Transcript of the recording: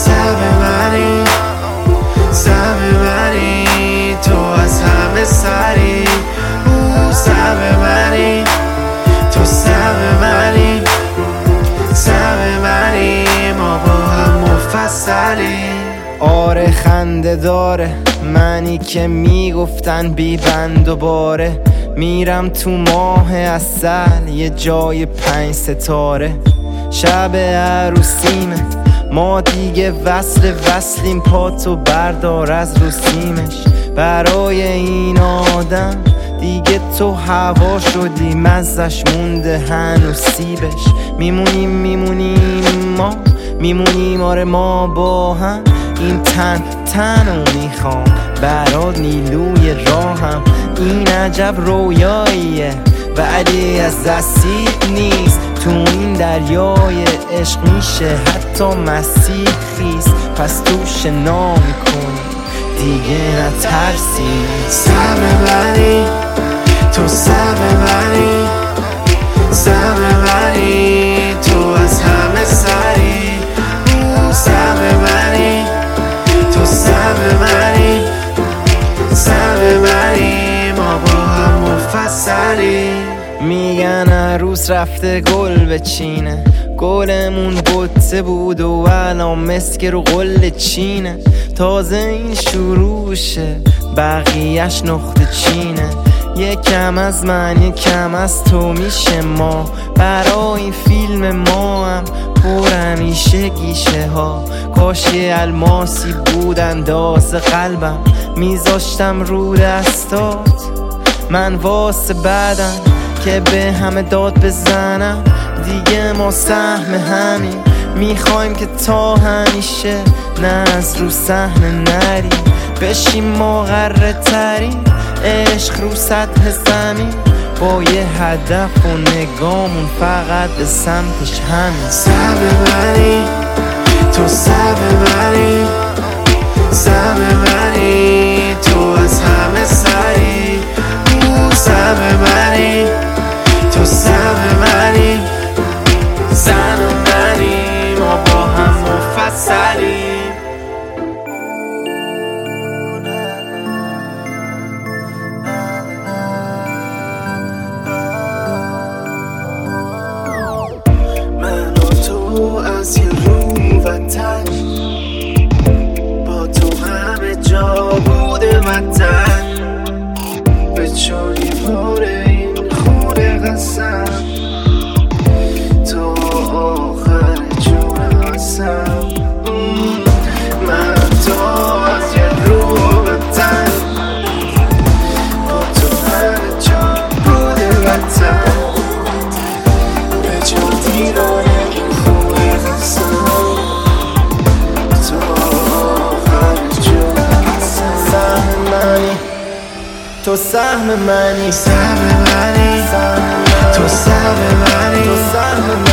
سهم منی، سهم منی، تو از همه سری. سهم منی، تو سهم منی، سهم منی، ما با هم مفصلی. آره خنده داره منی که میگفتن بی بند و باره. میرم تو ماه عسل یه جای 5 ستاره. شب عروسیمه ما دیگه وصلیم، پاتو بردار از رو سیمش. برای این آدم دیگه تو هوا شدی، مزش مونده هنوز سیبش. میمونیم ما میمونیم، آره ما با هم. این تنو میخوام برات نیلوی راهم. این عجب رویاییه ولی از دستیت نیست. تو این دریای عشق میشه حتی مسیح خیست. پس تو شنا میکنی دیگه نترسی. سهم منی، تو سهم منی، سهم منی، تو از همه سری. سهم منی، تو سهم منی، سهم منی، ما با هم مفصلی. میگن عروس رفته گل بچینه، گلمون بوته بود و الان مسک رو قل چینه. تازه این شروعشه بقیهش نقطه چینه. یکم از من یکم از تو میشه ما. برای این فیلم ما هم پر همیشه گیشه ها. کاش یه الماسی بود انداز قلبم، میذاشتم رو دستات من واسه بعدم که به همه داد بزنم. دیگه ما سهم همین، میخوایم که تا همیشه نه از رو صحنه نریم. بشیم ما غره ترین عشق رو سطح زمین، با یه هدف و نگامون فقط به سمتش همین. سهم منی، تو سهم منی، سهم منی، تو از همه سری. سهم منی، تو سهم منی، سهم منی، ما با هم مفصلی. من و تو از یه رو وطن، با تو همه جا بوده وطن. به چایی پاره این خونه قسم، تو آخر جون قسم. من تو از یه رو وطن، با تو همه جا بوده وطن. به چا دیرانه این خونه قسم، تو آخر جون قسم. سهم منی، تو سهم منی، سهم منی، تو سهم منی،